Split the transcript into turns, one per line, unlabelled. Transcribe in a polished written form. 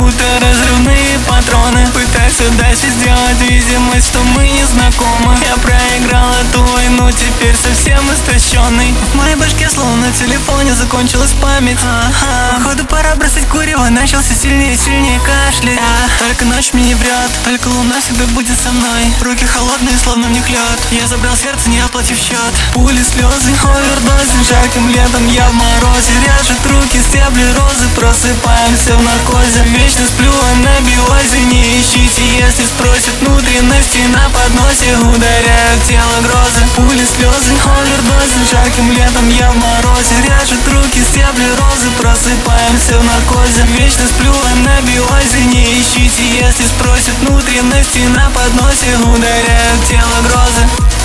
будто разрывные патроны. Пытайся дальше сделать видимость, что мы не знакомы. Я проиграл эту войну, теперь совсем истощенный. В моей башке словно в телефоне закончилась память. Походу пора бросать курево, начался сильнее и сильнее кашлять. Только ночь мне не врет, только луна всегда будет со мной. Руки холодные, словно в них лед. Я забрал сердце, не оплатив счет. Пули, слезы, овердозы, жарким летом я в морозе. Режет руки, стебли розы, просыпаемся в наркозе. Вечно сплю, а на биозе не ищите, если спросят. Внутренности на подносе ударяют тело грозы. Пули, слезы, овердозы, жарким летом я в морозе. Режет руки, стебли розы, просыпаемся в наркозе. Вечно сплю, а на биозе не ищите, если спросят. Внутренности на подносе ударяют тело грозы.